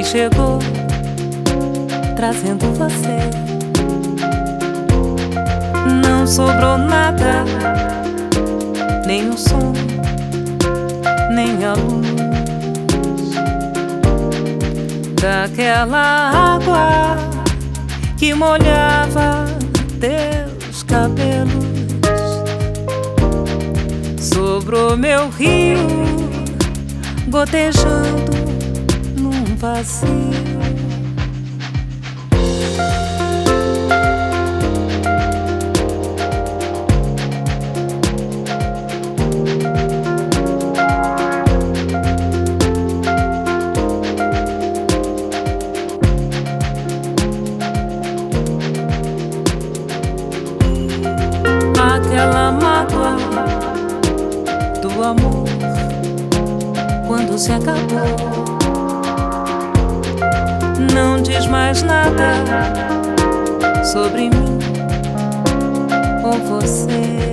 que chegou trazendo você. Não sobrou nada, nem o som, nem a luz daquela água que molhava teus cabelos. Sobrou meu rio gotejando num vazio. Aquela mágoa do amor, quando se acabou, não diz mais nada sobre mim ou você.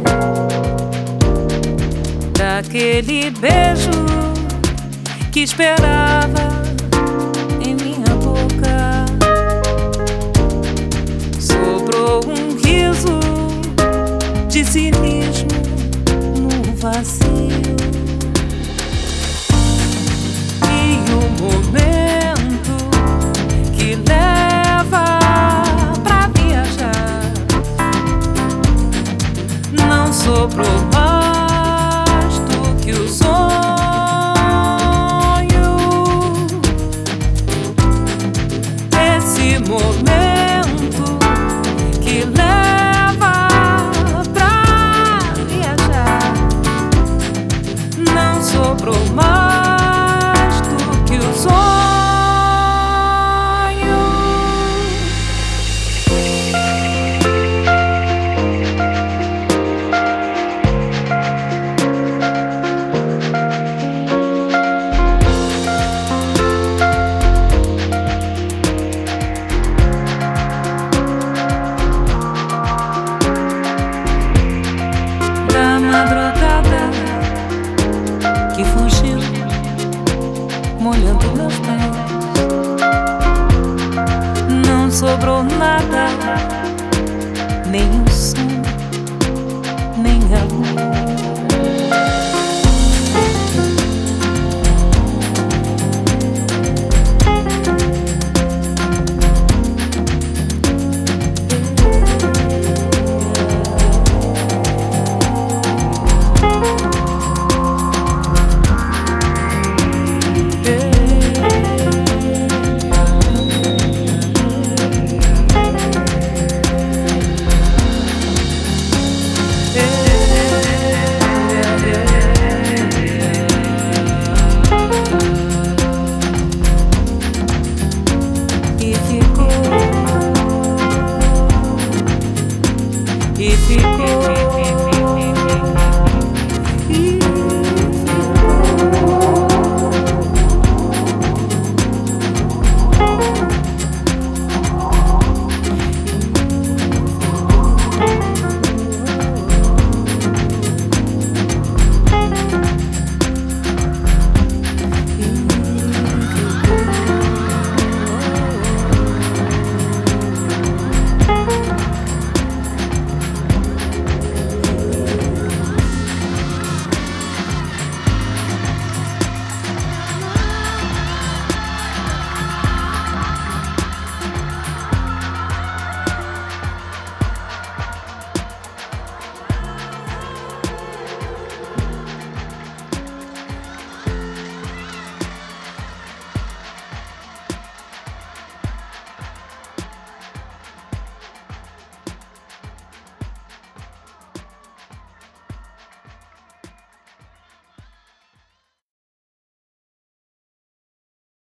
Daquele beijo que esperava em minha boca, sobrou um riso de cinismo no vazio. E o momento que leva pra viajar, não sobrou mais